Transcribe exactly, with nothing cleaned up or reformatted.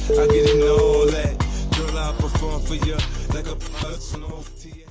I get in all that. Girl, I perform for you like a personal T.